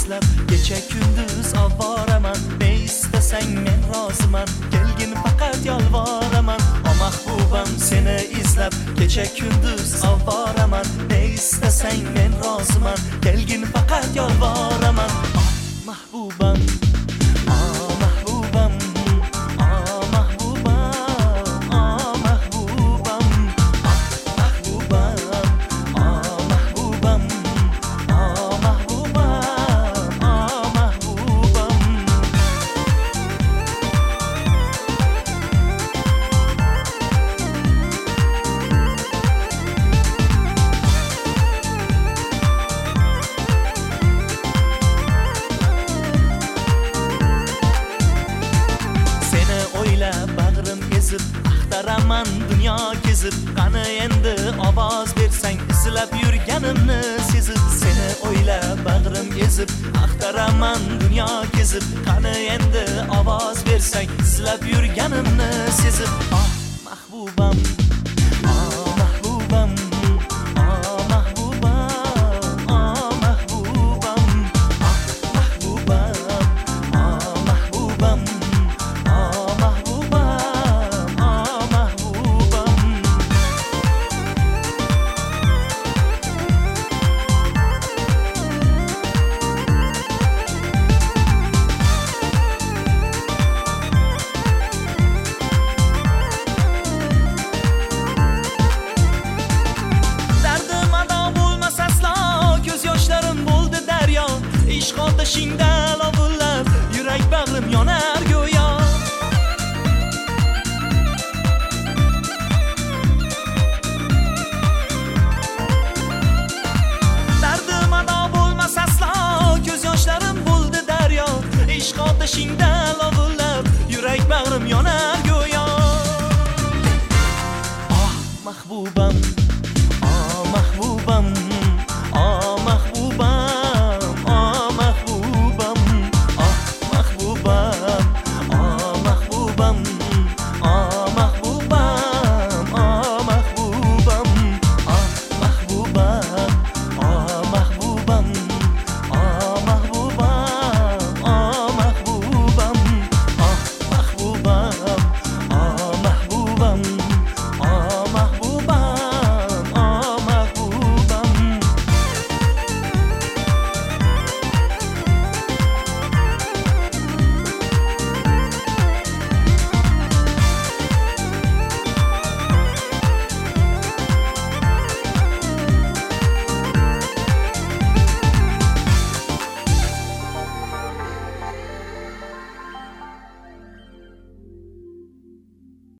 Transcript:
izlab kecha kunduz avvoraman, ne istasang men roziman, kelgin faqat yolvoraman. O mahbubam seni izlab kecha kunduz avvoraman, ne istasang men roziman, kelgin faqat yolvoraman. Mahbubam, mahbubam, mahbubam, mahbubam, mahbubam, mahbubam, mahbubam. Seni o'ylab bag'rim ezib, axtaraman dunyo kezib, qani endi ovoz bersang, izlab yurganimni sezib. Seni o'ylab bag'rim ezib, axtaraman dunyo kezib, qani endi ovoz bersang, izlab yurganimni sezib. Mahbubam, mahbubam, mahbubam, mahbubam, mahbubam, mahbubam, mahbubam. Dardim ado bo'lmas aslo, ko'z yoshlarim bo'ldi daryo. Ishq otashingda lovullar, yurak bag'rim yonar go'yo. Dardim ado bo'lmas aslo, ko'z yoshlarim bo'ldi daryo. Ishq otashingda lovullar, yurak bag'rim yonar go'yo. Mahbubam, mahbubam,